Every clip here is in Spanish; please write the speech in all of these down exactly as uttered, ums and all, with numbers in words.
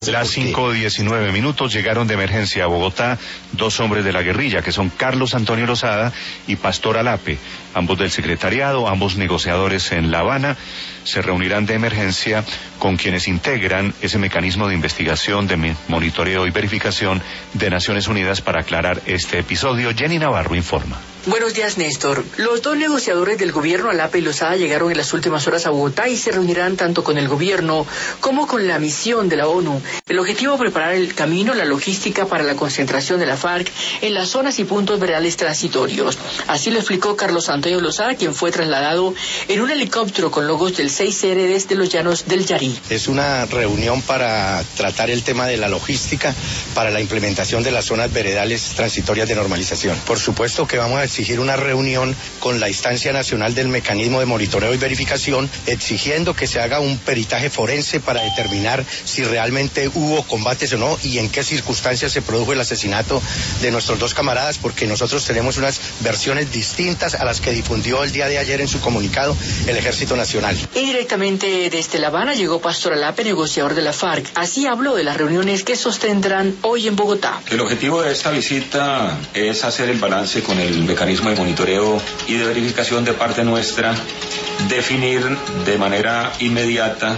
Las cinco diecinueve minutos llegaron de emergencia a Bogotá dos hombres de la guerrilla, que son Carlos Antonio Lozada y Pastor Alape, ambos del secretariado, ambos negociadores en La Habana. Se reunirán de emergencia con quienes integran ese mecanismo de investigación, de monitoreo y verificación de Naciones Unidas para aclarar este episodio. Jenny Navarro informa. Buenos días, Néstor. Los dos negociadores del gobierno, Alape y Lozada, llegaron en las últimas horas a Bogotá y se reunirán tanto con el gobierno como con la misión de la ONU. El objetivo es preparar el camino, la logística para la concentración de la FARC en las zonas y puntos veredales transitorios. Así lo explicó Carlos Antonio Lozada, quien fue trasladado en un helicóptero con logos del seis R desde los llanos del Yarí. Es una reunión para tratar el tema de la logística para la implementación de las zonas veredales transitorias de normalización. Por supuesto que vamos a exigir una reunión con la instancia nacional del mecanismo de monitoreo y verificación, exigiendo que se haga un peritaje forense para determinar si realmente hubo combates o no y en qué circunstancias se produjo el asesinato de nuestros dos camaradas, porque nosotros tenemos unas versiones distintas a las que difundió el día de ayer en su comunicado el Ejército Nacional. Y directamente desde La Habana llegó Pastor Alape, negociador de la FARC. Así habló de las reuniones que sostendrán hoy en Bogotá. El objetivo de esta visita es hacer el balance con el mecanismo de monitoreo y de verificación de parte nuestra, definir de manera inmediata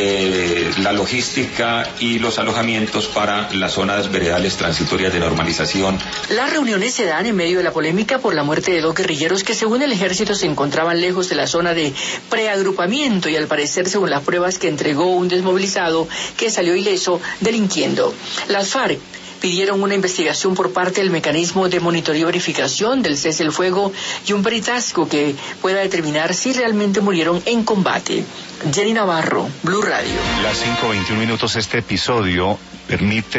Eh, la logística y los alojamientos para las zonas veredales transitorias de normalización. Las reuniones se dan en medio de la polémica por la muerte de dos guerrilleros que, según el ejército, se encontraban lejos de la zona de preagrupamiento y, al parecer, según las pruebas que entregó un desmovilizado que salió ileso delinquiendo. Las FARC pidieron una investigación por parte del mecanismo de monitoreo y verificación del cese el fuego y un peritazgo que pueda determinar si realmente murieron en combate. Jenny Navarro, Blue Radio. Las cinco veintiún minutos, este episodio permite